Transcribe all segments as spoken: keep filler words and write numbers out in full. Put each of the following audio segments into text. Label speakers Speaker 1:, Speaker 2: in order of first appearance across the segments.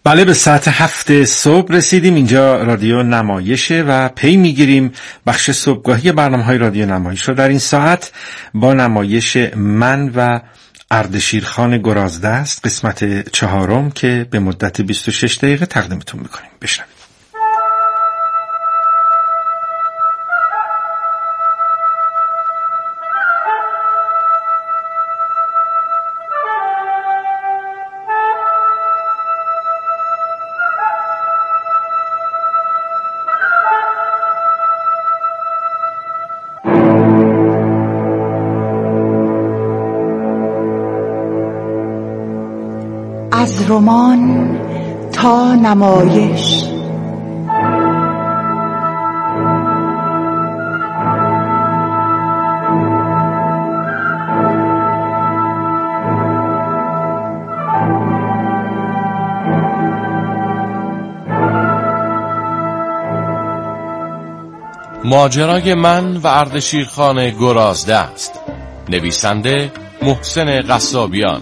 Speaker 1: بله، به ساعت هفت صبح رسیدیم. اینجا رادیو نمایشه و پی میگیریم بخش صبحگاهی برنامه‌های رادیو نمایش رو. در این ساعت با نمایش من و اردشیرخان گرازدست، قسمت چهارم که به مدت بیست و شش دقیقه تقدیمتون میکنیم. بشنوید.
Speaker 2: از رمان تا نمایش.
Speaker 3: ماجرای من و اردشیرخان گرازدست، نویسنده محسن قصابیان،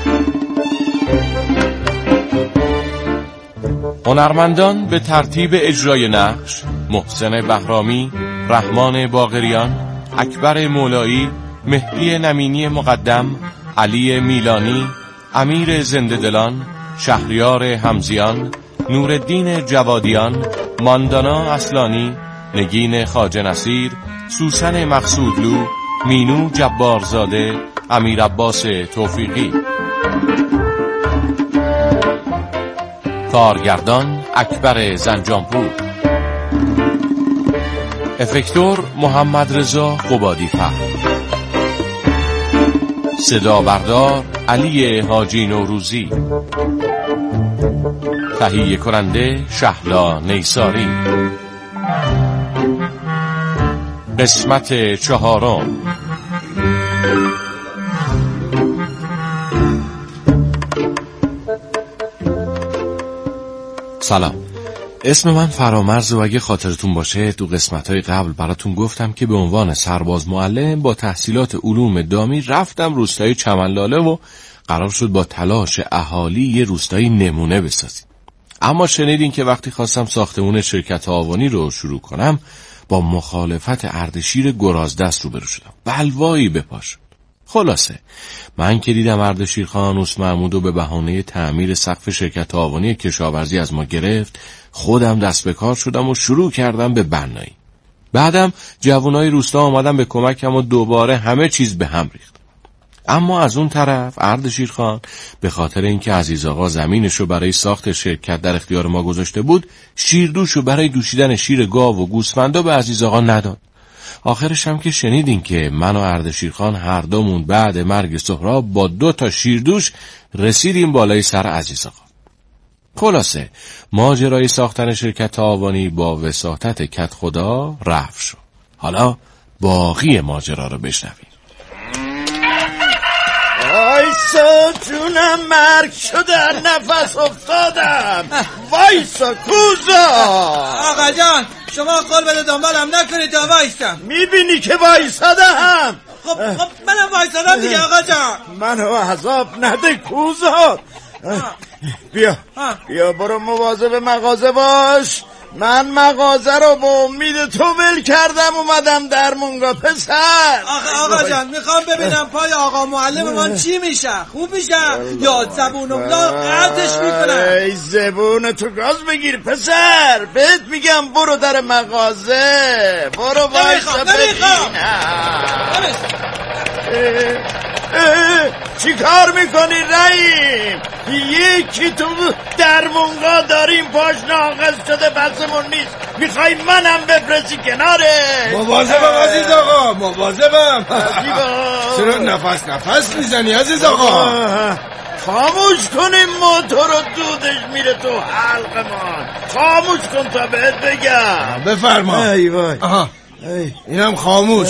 Speaker 3: هنرمندان به ترتیب اجرای نقش: محسن بهرامی، رحمان باقریان، اکبر مولایی، مهدی نمینی مقدم، علی میلانی، امیر زنده‌دلان، شهریار همزیان، نورالدین جوادیان، ماندانا اصلانی، نگین خواجه نصیر، سوسن مقصودلو، مینو جبارزاده، امیر عباس توفیقی. کارگردان اکبر زنجانپور، افکتور محمد رضا قبادی فر، صدا بردار علی حاجی نوروزی، تهیه کننده شهلا نیساری. قسمت چهارم. سلام، اسم من فرامرز و اگه خاطرتون باشه تو قسمت‌های قبل براتون گفتم که به عنوان سرباز معلم با تحصیلات علوم دامی رفتم روستای چمنلاله و قرار شد با تلاش اهالی یه روستای نمونه بسازیم. اما شنیدین که وقتی خواستم ساختمون شرکت آوانی رو شروع کنم با مخالفت اردشیر گرازدست روبرو شدم. بلوایی به پا شد. خلاصه من که دیدم اردشیرخان اوس محمودو به بهانه تعمیر سقف شرکت آوانی کشاورزی از ما گرفت، خودم دست به کار شدم و شروع کردم به بنایی. بعدم جوانای روستا آمدن به کمکم و دوباره همه چیز به هم ریخت. اما از اون طرف اردشیرخان به خاطر اینکه عزیز آقا زمینشو برای ساخت شرکت در اختیار ما گذاشته بود، شیردوشو برای دوشیدن شیر گاو و گوسفندا به عزیز آقا نداد. آخرش هم که شنیدین که من و اردشیرخان هر دومون بعد مرگ سهراب با دو تا شیردوش رسیدیم بالای سر عزیز آقا. خلاصه ماجرای ساختن شرکت آوانی با وساطت کت خدا رفت شد. حالا باقی ماجرا رو بشنوید.
Speaker 4: وایسا جونم، مرگ شده، نفس افتادم. وایسا کوزا.
Speaker 5: آقا جان شما قول بده دنبالم نکنید تا وایستم.
Speaker 4: میبینی که وایسادم.
Speaker 5: خب خب منم وایسادم دیگه آقا جان.
Speaker 4: منو عذاب نده کوزا. بیا بیا برو مواظب مغازه باش. من مغازه رو با امید تو ول کردم اومدم در مونگا پسر.
Speaker 5: آقا آقا جان میخوام ببینم پای آقا معلم من چی میشه؟ خوب میشه یا زبونم لا قطعش میکنم؟
Speaker 4: ای زبون تو گاز بگیر پسر. بهت میگم برو در مغازه. برو وایسا
Speaker 5: نمیخوام.
Speaker 4: چی کار میکنی رحیم؟ یکی تو در مونگا داریم پاش ناقص شده بسمون نیست، میخوای منم بفرستی کناره؟
Speaker 6: مواظبم عزیز آقا، مواظبم. چرا نفس نفس میزنی عزیز آقا؟
Speaker 4: خاموش کنیم موتور و دودش میره تو حلق ما. خاموش کن تا بهت بگم.
Speaker 6: بفرما.
Speaker 4: ای وای.
Speaker 6: آها اینم خاموش.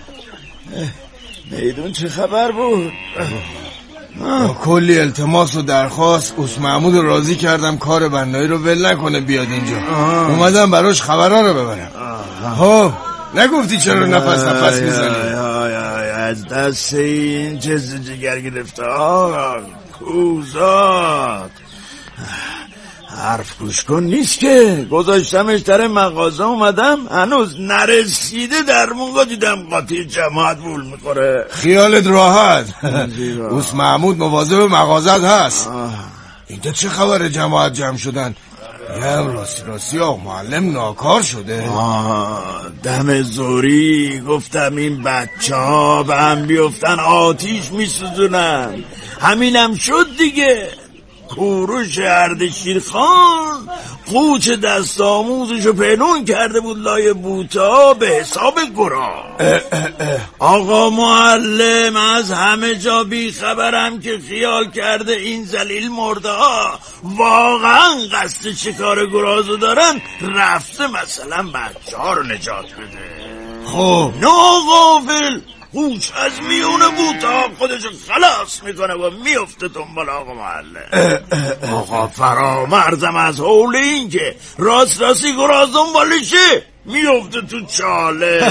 Speaker 4: میدون چه خبر بود؟
Speaker 6: با کلی التماس و درخواست اوس محمود رو راضی کردم کار بنایی رو ول نکنه بیاد اینجا. آه. اومدم براش خبرها رو ببرم. ها نگفتی چرا نفس نفس میزنی؟
Speaker 4: از دست این چیز جگر گرفته آقا کوزاد. حرف گوش کن نیست که گذاشتمش در مغازه، اومدم هنوز نرسیده در مونگا دیدم قاطی جماعت بول میخوره.
Speaker 6: خیالت راحت، اوس محمود مواظب مغازت هست. اینجا چه خبره جماعت جمع شدن؟ یه راستی راستی آقا معلم ناکار شده.
Speaker 4: آه دم زوری گفتم این بچه ها به هم بیفتن آتیش میسوزونن، همینم شد دیگه. کوروش اردشیر خان قوچ دست آموزشو پنون کرده بود لای بوتا به حساب گرا. آقا معلم از همه جا بی خبرم که خیال کرده این ذلیل مرده ها واقعا قصد شکار گرازو دارن، رفته مثلا بچه ها رو نجات بده.
Speaker 6: خب
Speaker 4: نه غافل قوچ از میونه بوتا خودشو خلاص میکنه و میفته دنبال آقا معلم. آقا فرامرزم از حول این که راست راستی گراز دنبالشه میفته تو چاله.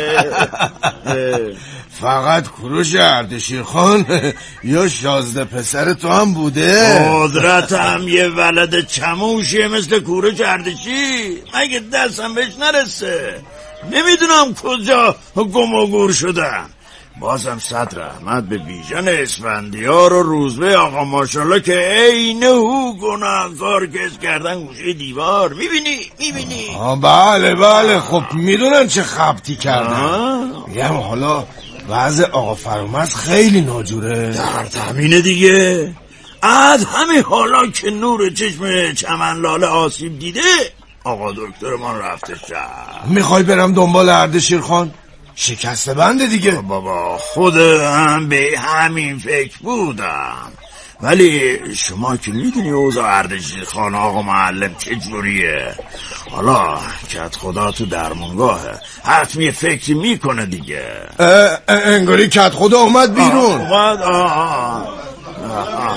Speaker 6: فقط کوروش اردشیر خان یا شازده پسر تو هم بوده؟
Speaker 4: قدرتم یه ولد چموشه مثل کوروش اردشیر، مگه دستم بهش نرسه؟ نمیدونم کجا گم و گور شدن. بازم صد رحمت به بیژن اسفندیار و روزبه آقا ماشالله که عین هو گناهکار کس کردن گوشه دیوار. میبینی میبینی
Speaker 6: بله بله خب میدونن چه خبتی کردن. میگم حالا وضع آقا فرامرز خیلی ناجوره.
Speaker 4: در همینه دیگه، از همین حالا که نور چشم چمن لاله آسیب دیده آقا دکتر من رفته شب.
Speaker 6: میخوای برم دنبال اردشیر خان؟ شکسته بنده دیگه.
Speaker 4: بابا خودم به همین فکر بودم، ولی شما که میدونی اوضاع اردشیر خان آقا معلم چجوریه. حالا کت خدا تو درمونگاهه، حتمی فکری میکنه دیگه.
Speaker 6: انگاری کت خدا اومد بیرون.
Speaker 4: اومد آه آه. آه.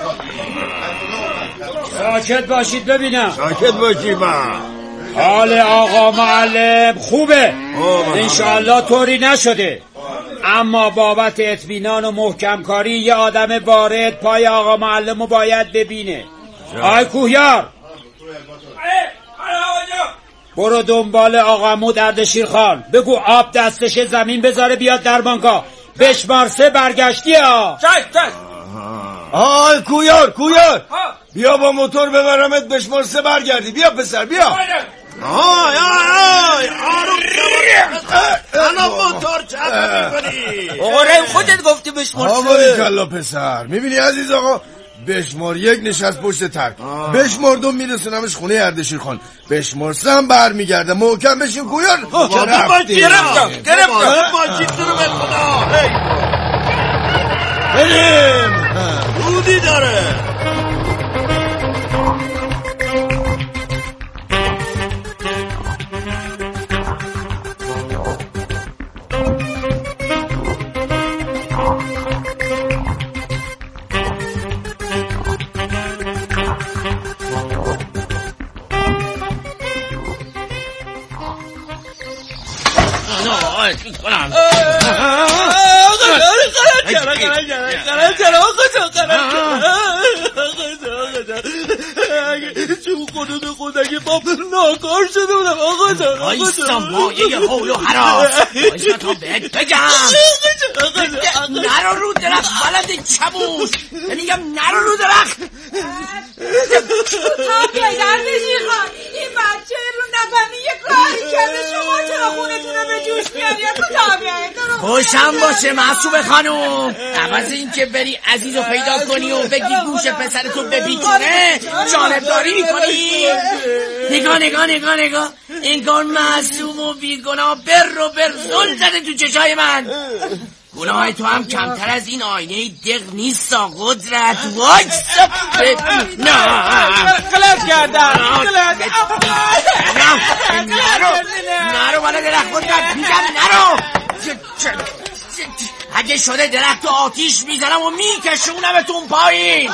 Speaker 7: ساکت باشید ببینم.
Speaker 4: ساکت باشید با.
Speaker 7: حال آقا معلم خوبه انشاءالله، طوری نشده، اما بابت اطمینان و محکم کاری یه آدم وارد پای آقا معلم رو باید ببینه. آی کوهیار برو دنبال آقا مود اردشیر خان، بگو آب دستش زمین بذاره بیاد درمانگاه، بشمار سه برگشتی ها.
Speaker 6: آی کویار کویار بیا با موتور ببرمت بشمار سه برگردی. بیا پسر بیا.
Speaker 4: آی آی آروم الان موتور چند میکنی؟
Speaker 5: آره خودت گفتی بشمار سه.
Speaker 6: آقا کلا پسر میبینی عزیز آقا، بشمار یک نشست پشت ترک، بشمار دو میرسونمش خونه اردشیر خان، بشمار سه هم برمیگرده. محکم بشین کویار.
Speaker 4: گرفتم گرفتم باشید تو رو به خدا. بریم رودی داره. خودت خود اگه با ناکار شده بودم آقا جان.
Speaker 5: آیستا مایه حول و حراس، آیستا تا بهت بگم نرو رو درخت بلد چموش، میگم نرو رو درخت.
Speaker 8: تا بیای اردشیر خان، این بچه رو نفهمی یه کاری کرده، شما چرا خونتون رو به جوش میاری؟ تا بیای
Speaker 5: خوشم باشه معصوب خانوم، عوض این که بری عزیز رو پیدا کنی و بگی گوش پسرتو بپیچونه جانبداری میکنی. نگاه نگاه نگاه نگاه انگار معصوم و بیگناه بر و بر زل زده تو چشای من. گناه تو هم کمتر از این آینه دق نیست. قدرت وایسا نه
Speaker 7: غلط کردم
Speaker 5: نرو نرو بالا درخت قدرت میگم نرو. اگه شده درخت و آتیش میزنم و میکشونمتون پایین.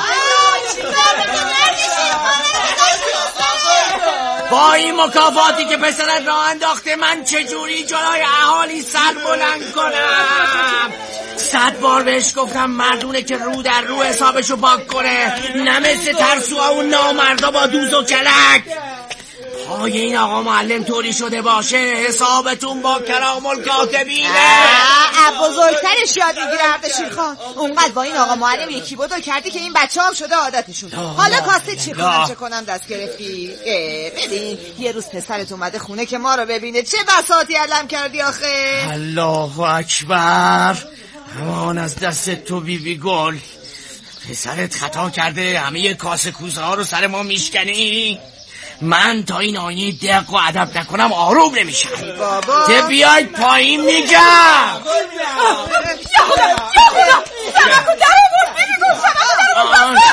Speaker 5: با این مکافاتی که پسرت راه انداخته من چجوری جلوی اهالی سر بلند کنم؟ صد بار بهش گفتم مردونه که رو در رو حسابشو پاک کنه، نه مثل ترسوها و نامردا با دوز و کلک. پای این آقا معلم طوری شده باشه حسابتون با کرام الکاتبینه.
Speaker 8: بزرگترش یاد میگیره اردشیر خان. اونقدر با این آقا معلم یکی بودو کردی که این بچه هم شده عادتشون. حالا کاسه چی کنم چه کنم دست گرفتی؟ ببین یه روز پسرت اومده خونه که ما رو ببینه چه بساطی علم کردی آخه.
Speaker 5: الله اکبر، امان از دست تو بی بی گل. پسرت خطا کرده همه کاسه کوزه ها رو سر ما میشکنی. من تا این آینه دق و ادب نکنم آروم نمیشم. ده بیاید پایین میگم.
Speaker 8: یا خدا یا خدا سمکو در آورد بی بی گل. سمکو در آورد.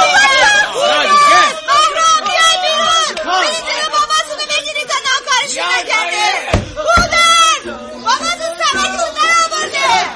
Speaker 8: مهران بیای بیرون. بیتونه باباتونو بگیری تا ناکارشو نکرده. بودن باباتون سمکشو در آورده.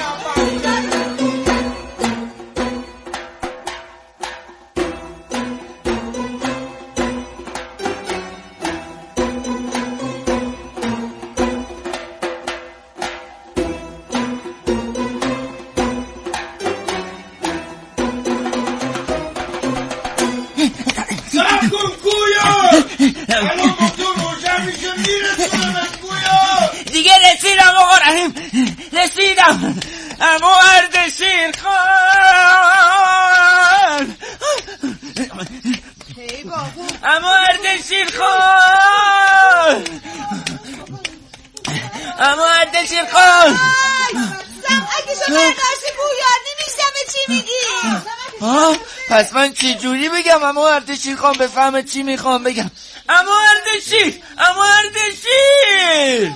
Speaker 5: دیگه رسیدم آقا رحیم، رسیدم. اما اردشیر خان، اما اردشیر خان، اما اردشیر خان.
Speaker 8: سمعکشو برداشتی بویاد نمیشتمه چی میگی.
Speaker 5: آه پس من چی جوری بگم اما اردشیر خان بفهمه چی میخوام بگم؟ اما اردشیر، اما اردشیر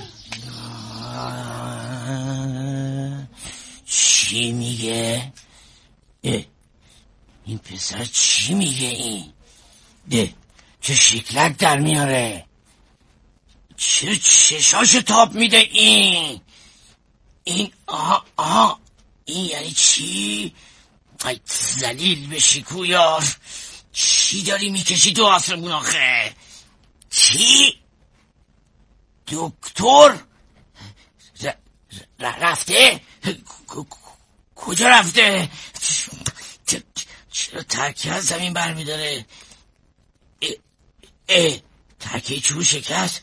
Speaker 5: چی میگه؟ اه این پسر چی میگه این؟ ده چه شکلک در میاره، چه چشاشو تاب میده این این آها آها این یعنی چی؟ ای ذلیل بشی کویار، چی داری میکشی تو آسمون آخه؟ چی؟ دکتر ر... ر... رفته؟ کجا رفته؟ چرا ترکیه از زمین برمیداره؟ اه اه ترکیه چوب شکست؟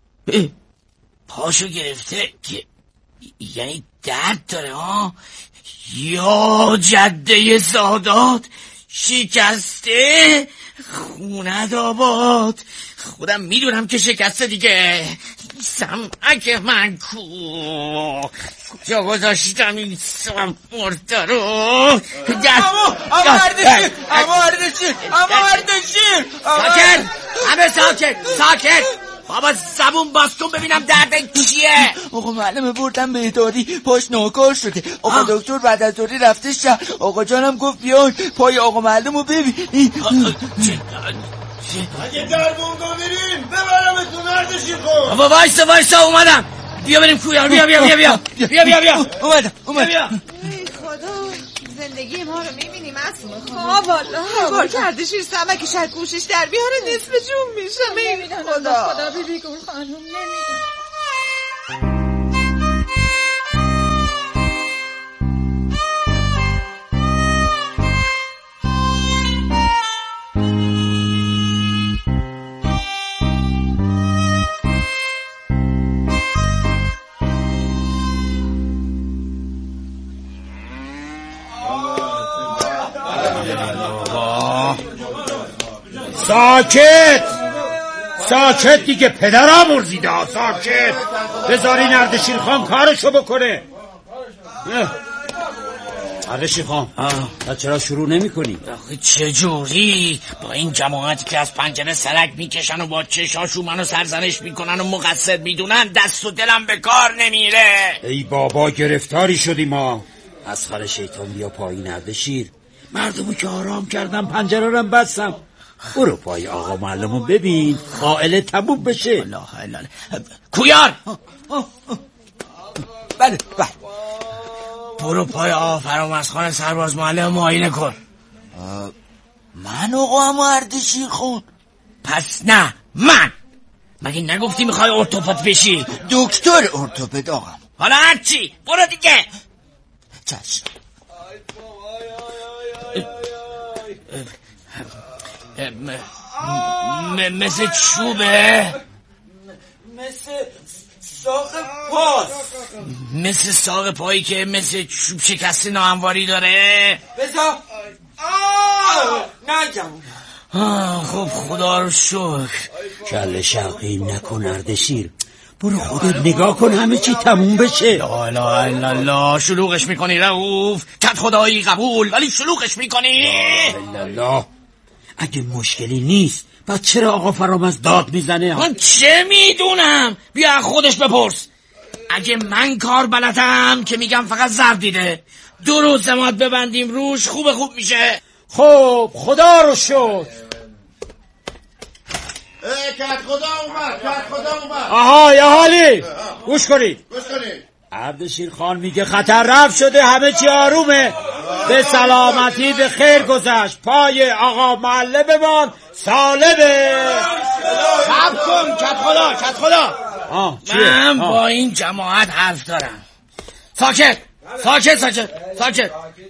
Speaker 5: پاشو گرفته که یعنی درد داره ها؟ یا جده سادات شکسته؟ خونه آباد خودم میدونم که شکسته دیگه. سمعک من کو کجا گذاشتم این سم مرده رو؟
Speaker 9: اما اما اردشیر اما اردشیر اما اردشیر
Speaker 5: ساکت همه ساکت ساکت بابا زبون باز کن ببینم درد چیه.
Speaker 9: آقا معلم بردم بهداری پاش ناکار شده. آقا دکتر بعد از دوری رفته شهر. آقا جانم گفت بیاین پای آقا معلم رو ببین.
Speaker 6: اگه دربونگا بریم ببرمتون اردشیر خان.
Speaker 5: بابا وایسا وایسا اومدم. بیا بریم کویار بیا بیا بیا بیا بیا بیا بیا
Speaker 9: اومدم اومدم.
Speaker 8: ای خدا زندگی ما رو میبینیم اصلا خدا. والا بار کردشیر سمکش از گوشش در بیاره نصف جون میشه. ای خدا خدا بی بی گل خانم نمیدونم.
Speaker 7: ساکت ساکت دیگه پدر آمرزیده ها. ساکت بذارین اردشیر خان کارشو بکنه. اردشیر خان چرا شروع نمی کنی؟
Speaker 5: چه جوری با این جماعتی که از پنجره سرک میکشن و با چشاشو منو سرزنش میکنن و مقصر میدونن دست و دلم به کار نمیره.
Speaker 7: ای بابا گرفتاری شدی ما. از خر شیطان بیا پایین اردشیر. مردمو که آرام کردم پنجره رم بستم. برو پای آقا معلمو ببین قائل تموم بشه.
Speaker 5: الله الله کویار
Speaker 9: بله بله
Speaker 5: برو پای آقا فرامرزخان سرباز معلم معاینه کن.
Speaker 9: من آقا اما اردشیر خان؟
Speaker 5: پس نه من. مگه نگفتی میخوای ارتوپد بشی؟
Speaker 9: دکتر ارتوپد آقا.
Speaker 5: حالا هرچی برو دیگه. چشم. مثل چوبه،
Speaker 9: مثل ساق پاس،
Speaker 5: مثل ساق پایی که مثل چوب شکسته ناهمواری داره.
Speaker 9: بذار آه نه جمون.
Speaker 5: خب خدا رو شکر.
Speaker 10: کل شرقی نکن اردشیر، برو خودت نگاه کن همه چی تموم بشه.
Speaker 5: لا لا لا لا شلوغش میکنی رؤوف، کت خدایی قبول، ولی شلوغش میکنی.
Speaker 10: لا لا اگه مشکلی نیست بعد چرا آقا فرامرز داد میزنه؟
Speaker 5: من چه میدونم، بیا خودش بپرس. اگه من کار بلدم که میگم فقط ضرب دیده، دو روز زماد ببندیم روش خوب خوب میشه.
Speaker 7: خب خدا رو شکر.
Speaker 4: کت خدا اومد، کت خدا اومد.
Speaker 7: آهای اهالی گوش کنید،
Speaker 4: گوش کنید.
Speaker 7: اردشیر خان میگه خطر رفع شده، همه چی آرومه، به سلامتی به خیر گذشت، پای آقا معلم بمان سالمه.
Speaker 5: صبر کن کت خدا، کت خدا.
Speaker 7: آه
Speaker 5: من
Speaker 7: آه.
Speaker 5: با این جماعت حرف دارم. ساکت ساکت ساکت ساکت.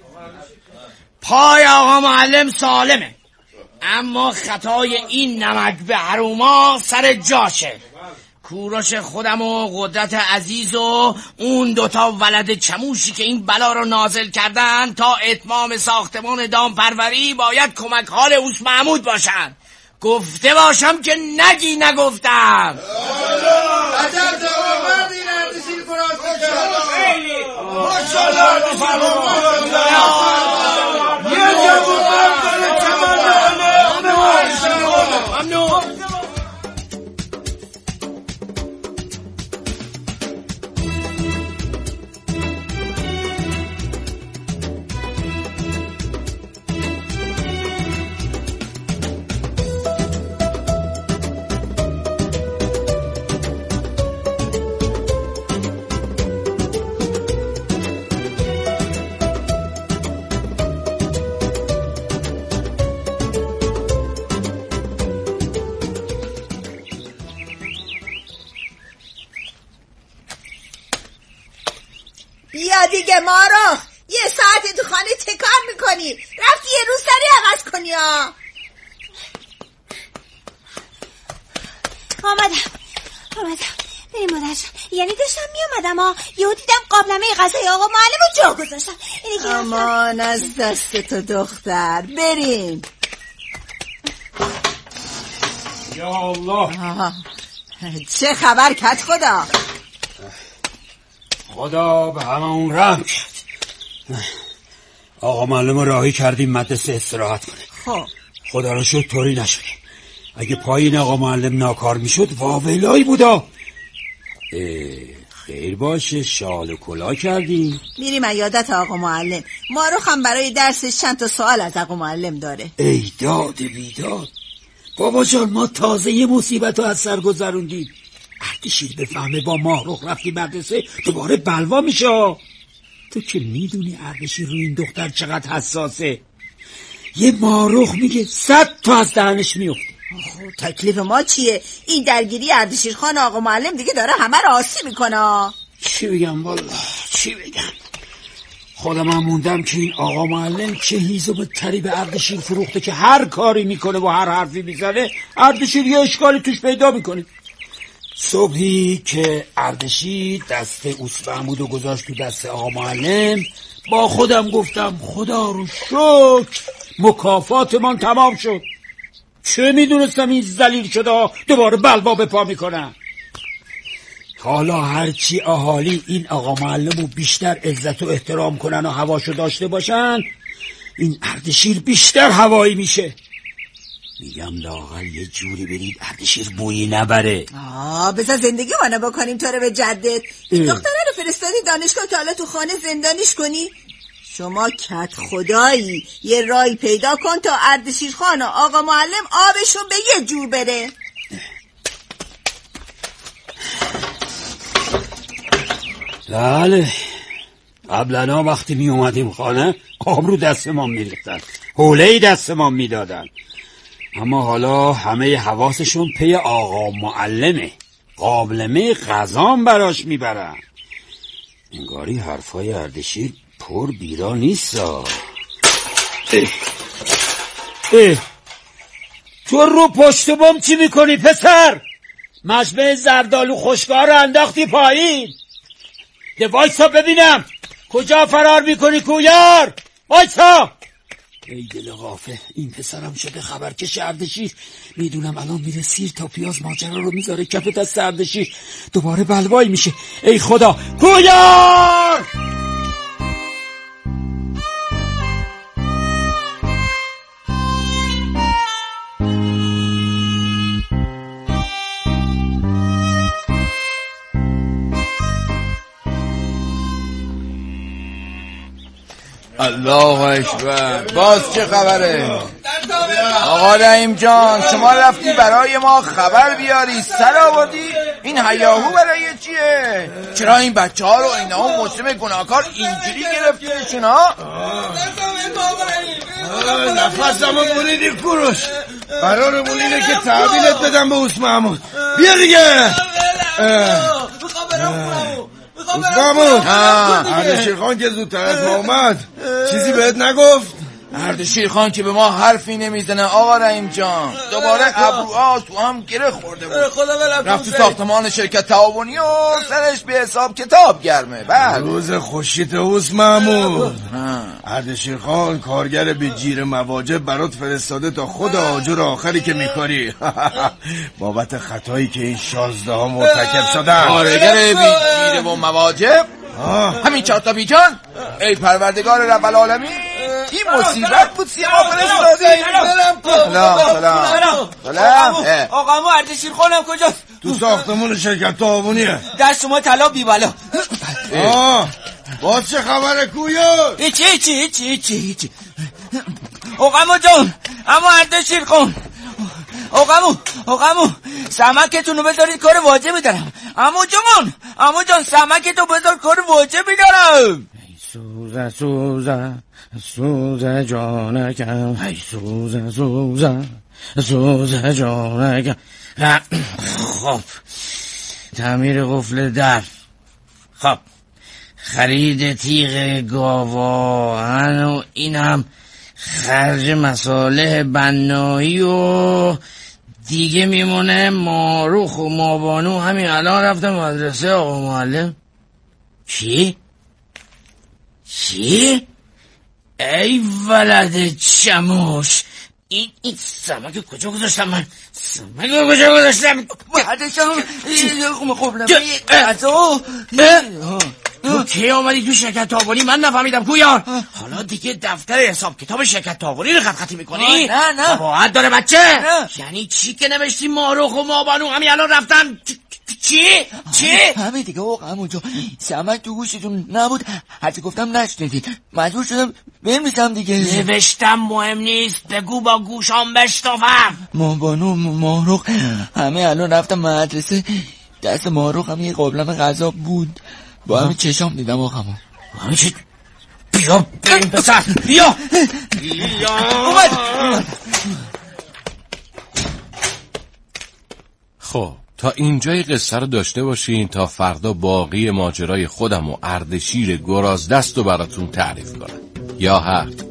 Speaker 5: پای آقا معلم سالمه، اما خطای این نمک به حروما سر جاشه. کوروش خودم و قدرت عزیز و اون دوتا ولد چموشی که این بلا رو نازل کردن تا اتمام ساختمان دامپروری باید کمک حال اوس محمود باشن. گفته باشم که نگی نگفتم.
Speaker 4: عجب جواب این اردشیر فرانسه کرد. ماشاءالله اردشیر یه جواب داره چمانه.
Speaker 5: ممنون.
Speaker 8: بیا دیگه مارو، یه ساعت تو خانه تکار میکنی، رفتی یه روز سری عوض کنی ها.
Speaker 11: آمدم آمدم بریم مادر جان، یعنی داشتم میامدم ها، یهو دیدم قابلمه غذای آقا معلم رو جا گذاشتم.
Speaker 8: امان از دست تو دختر، بریم.
Speaker 7: یا الله.
Speaker 8: آه. چه خبر کت خدا؟
Speaker 10: خدا به همه اون رحم کرد. آقا معلم راهی کردیم مدرسه استراحت کنه.
Speaker 8: خب
Speaker 10: خدا رو شکر طوری نشده. اگه پایین آقا معلم ناکار میشد واولایی بودا. خیر باشه، شال و کلا کردیم.
Speaker 8: میریم عیادت آقا معلم. ماروخ هم برای درسش چند تا سوال از آقا معلم داره.
Speaker 10: ای داد بیداد بابا جان، ما تازه یه مصیبت رو از سر گذروندیم. اردشیر بفهمه با ماروخ رفتی مدرسه دوباره بلوا میشه. تو که میدونی اردشیر روی این دختر چقدر حساسه. یه ماروخ میگه صد تا از دهنش میفته.
Speaker 8: تکلیف ما چیه؟ این درگیری اردشیر خان آقا معلم دیگه داره همه رو آسی میکنه.
Speaker 10: چی بگم والا، چی بگم. خودم هم موندم که این آقا معلم چه هیزم تری به اردشیر فروخته که هر کاری میکنه و هر حرفی میزنه اردشیر یه اشکالی توش پیدا میکنه. صبحی که اردشیر دست اوس محمودو گذاشت تو دست آقا معلم، با خودم گفتم خدا رو شکر مکافات من تمام شد. چه میدونستم این ذلیل شده دوباره بلوا به پا میکنم. حالا هرچی اهالی این آقا معلمو بیشتر عزت و احترام کنن و هواشو داشته باشن، این اردشیر بیشتر هوایی میشه. میگم لااقل یه جوری برید اردشیر بویی نبره.
Speaker 8: آه بذار زندگی وانه بکنیم تو رو به جدت. این دختره رو فرستادی دانشگاه تا حالا تو خانه زندانیش کنی؟ شما کت خدایی یه رای پیدا کن تا اردشیر خان و آقا معلم آبشون به یه جور بره.
Speaker 10: بله، قبلنا وقتی می اومدیم خانه آب رو دست ما می ریختن، حوله دست ما می دادن. اما حالا همه حواسشون پی آقا معلمه، قابلمه غذام براش می برن. انگاری حرفای اردشیر پر بیرا نیست. اه. اه. تو رو پشت بام چی میکنی پسر؟ مجمع زردالو خشکار رو انداختی پایین. ده وایسا ببینم کجا فرار میکنی کویار. وایسا. ای دل غافه، این پسرم شده خبرکش اردشیر. میدونم الان میره سیر تا پیاز ماجرا رو میذاره کف دست اردشیر. دوباره بلوایی میشه. ای خدا کویار.
Speaker 6: الله اکبر. باز چه خبره؟ آقا رحیم جان، شما رفتی برای ما خبر بیاری، سر آوردی؟ این هیاهو برای چیه؟ چرا این بچه ها رو اینا هم مسلم گناهکار اینجوری گرفتیشون ها؟
Speaker 4: نفسمو بولیدی کوروش. قرارمون اینه که تحویلت بدم به اوس محمود. بیا دیگه. اوس محمود، اردشیر خان که زودتر از ما اومد چیزی بهت نگفت؟
Speaker 6: اردشیر خان که به ما حرفی نمیزنه آقا رحیم جان. دوباره ابروها تو هم گره خورده بود. رفت تو ساختمان شرکت تعاونی و سرش به حساب کتاب گرمه. بعد
Speaker 4: روز خوشیت اوس محمود. اردشیر خان کارگر به جیر مواجب برات فرستاده تا خود آجر آخری که میکاری بابت خطایی که این شازده ها مرتکب شدن.
Speaker 6: کارگر به جیر و مواجب؟ همین چهار تا بیجان؟ ای پروردگار رب العالمین، این مصیبت بود سیما فرستادی. سلام سلام سلام.
Speaker 9: آقامو اردشیر خانم کجاست؟
Speaker 4: تو ساختمون شرکت تعاونیه.
Speaker 9: دست شما طلا بی بلا.
Speaker 4: آه باز چه خبره کویار؟
Speaker 9: چی چی چی چی چی آقامو جان، اما اردشیر خان، آقامو آقامو سمکتونو بذارید کار واجبی دارم. امو جان امو جان سمکتو بذار کار واجبی دارم.
Speaker 10: سوزه سوزه سوزه جانکم، ای سوزه سوزه سوزه جانکم. خب تعمیر قفل در، خب خرید تیغ گاواهن و این هم خرج مصالح بنایی و دیگه میمونه ماروخ و مابانو. همین الان رفتم مدرسه آقا معلم. چی؟ چی؟ ای ولد چموش، این این سمک کجا گذاشتم من؟ سمک کجا گذاشتم؟
Speaker 9: بعدشم قبلم غذا.
Speaker 5: تو کی آمدی تو شرکت تعاونی؟ من نفهمیدم کویار. حالا دیگه دفتر حساب کتاب شرکت تعاونی رو خط خطی میکنی؟
Speaker 9: نه نه
Speaker 5: قباحت داره بچه. یعنی چی که نوشتی ماروخ و مابانو همین الان رفتن؟ چی؟ چی؟
Speaker 9: همه دیگه آقا جان، سمک تو گوشتون نبود، هرچی گفتم نشنیدید، مجبور شدم بنویسم دیگه.
Speaker 5: نوشتم مهم نیست، بگو با گوشام بشنوم.
Speaker 9: مابانو ماروخ همه الان رفتم مدرسه. دست ماروخ هم یه قابلمه غذا بود، با همین چشام دیدم آقا.
Speaker 5: همین چه؟ بیا بریم پسر، بیا بیا
Speaker 9: اومد.
Speaker 3: خب تا اینجای قصه رو داشته باشین تا فردا باقی ماجرای خودم و اردشیر گرازدست رو براتون تعریف کنم. یا هرد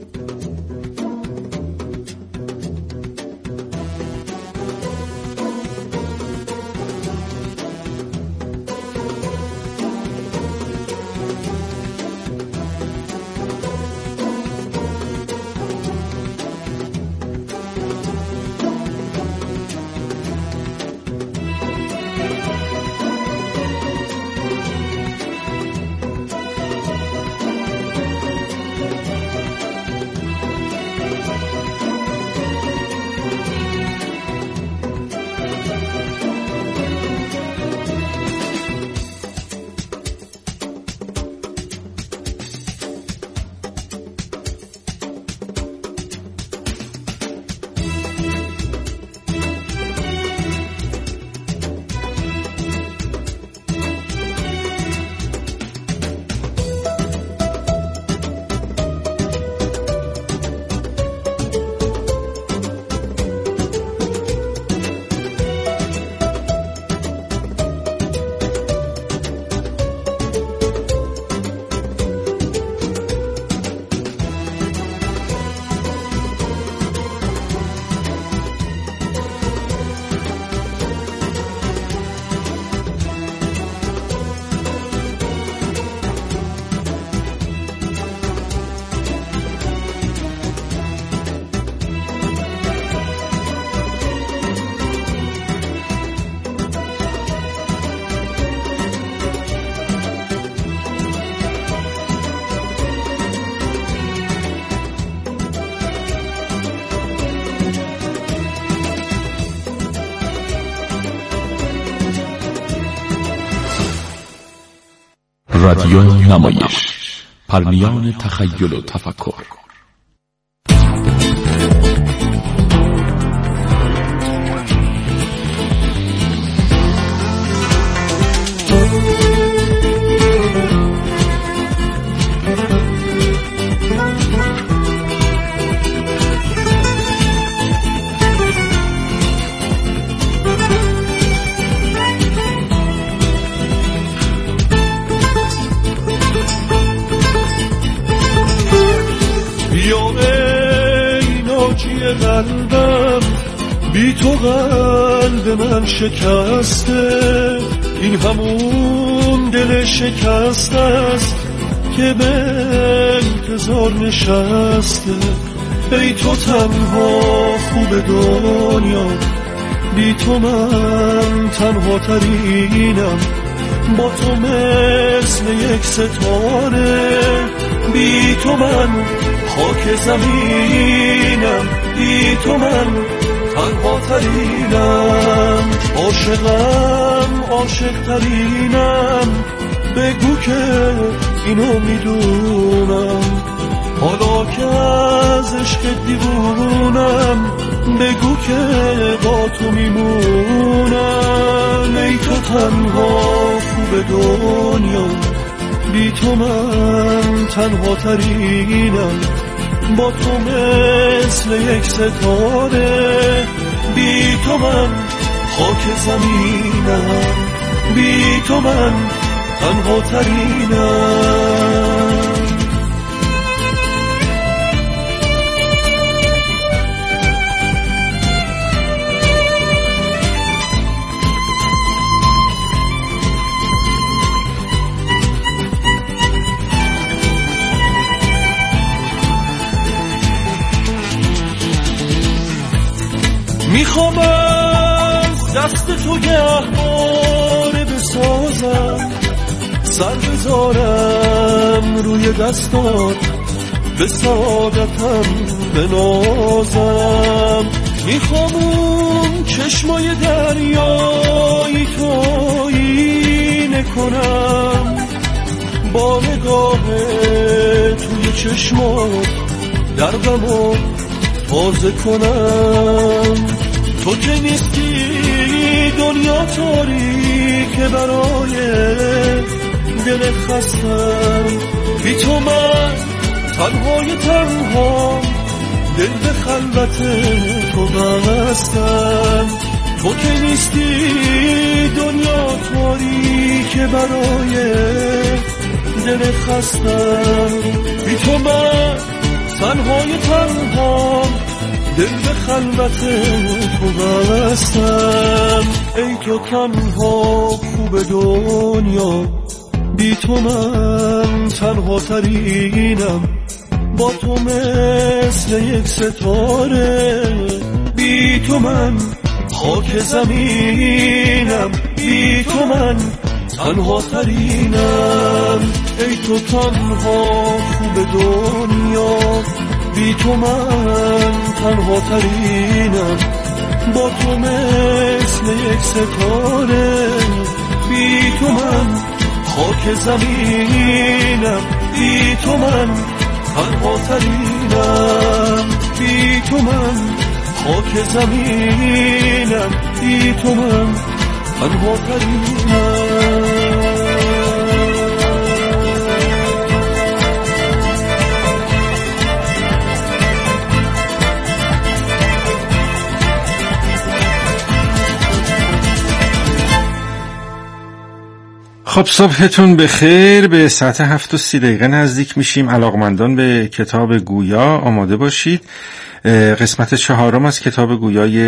Speaker 12: رادیو نمایش، پرنیان تخیل و تفکر.
Speaker 13: قلبم بی تو قلب من شکسته، این همون دل شکسته است که به انتظار نشسته. ای تو تنها خوب دنیا، بی تو من تنها ترینم، با تو مثل یک ستاره، بی تو من خاک زمینم، بی تو من تنها ترینم، عاشقم عاشق ترینم، بگو که اینو میدونم، حالا که از عشق دیوونم، بگو که با تو میمونم. ای تو تنها خوب دنیا، بی تو من تنها ترینم، با تو مثل یک ستاره، بی تو من خاک زمینم، بی تو من تنها ترینم. میخوام از دست تو گهواره بسازم، سر بذارم روی دستات، به سعادتم بنازم. میخوام اون چشمای دریایی تو آینه کنم، با نگاه توی چشمات دردمو تازه کنم. تو که نیستی دنیا تاریکه برای دل خستم، بی تو من تنهای تنها، دل به خلوت تو بستم. تو که نیستی دنیا تاریکه برای دل خستم، بی تو من تنهای تنها، دل به خلوت تو بستم. ای تو تنها خوب دنیا، بی تو من تنها ترینم، با تو مثل یک ستاره، بی تو من خاک زمینم، بی تو من تنها ترینم. ای تو تنها خوب دنیا، بی تو من تنها ترینم، با تو مثل یک ستاره، بی تو من خاک زمینم، بی تو من تنها ترینم، بی تو من خاک زمینم، بی تو من تنها ترینم.
Speaker 1: خب صبحتون بخیر. به ساعت هفت و سی دقیقه نزدیک میشیم. علاقمندان به کتاب گویا آماده باشید. قسمت چهارم از کتاب گویای